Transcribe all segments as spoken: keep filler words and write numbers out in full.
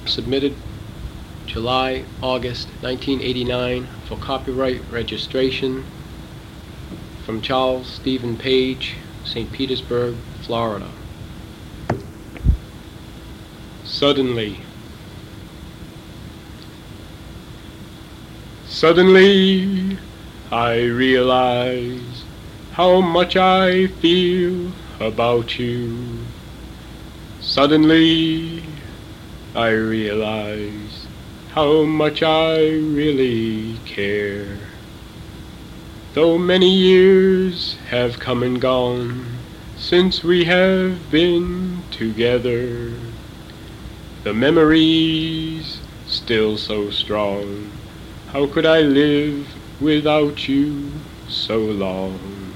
submitted July, August nineteen eighty-nine for copyright registration from Charles Stephen Page, Saint Petersburg, Florida. Suddenly. Suddenly, I realize how much I feel about you. Suddenly, I realize how much I really care. Though many years have come and gone since we have been together, the memories still so strong. How could I live without you so long?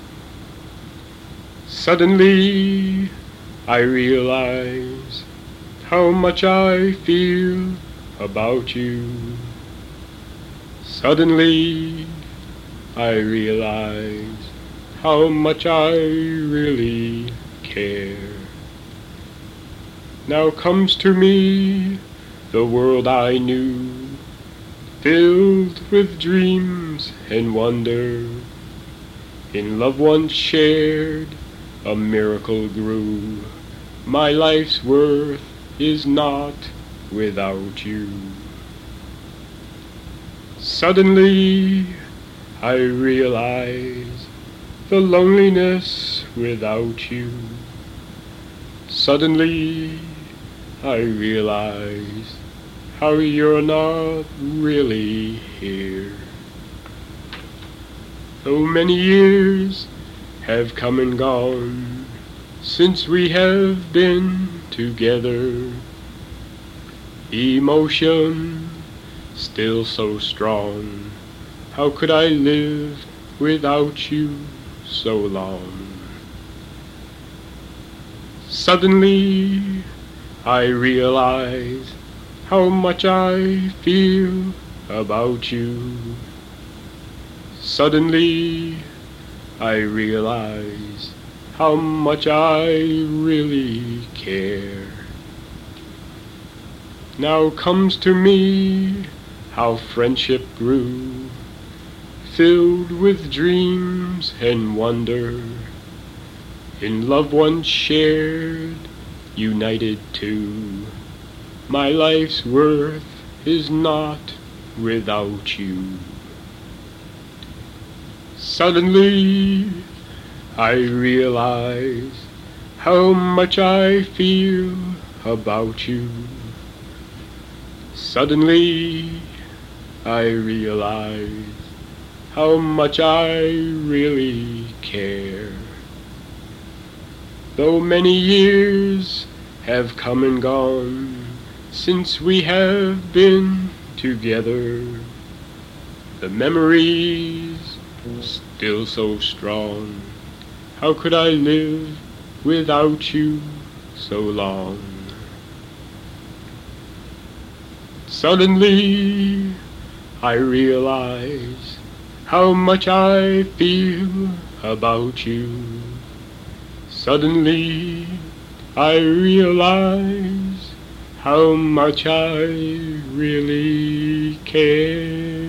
Suddenly, I realize how much I feel about you. Suddenly, I realize how much I really care. Now comes to me the world I knew, filled with dreams and wonder. In love once shared, a miracle grew. My life's worth is not without you. Suddenly, I realize the loneliness without you. Suddenly, I realize how you're not really here. Though many years have come and gone since we have been together, emotion still so strong. How could I live without you so long? Suddenly, I realize how much I feel about you. Suddenly, I realize how much I really care. Now comes to me how friendship grew, filled with dreams and wonder. In love once shared, united two. My life's worth is not without you. Suddenly, I realize how much I feel about you. Suddenly, I realize how much I really care. Though many years have come and gone since we have been together, the memories still so strong. How could I live without you so long? Suddenly, I realize how much I feel about you. Suddenly, I realize how much I really care.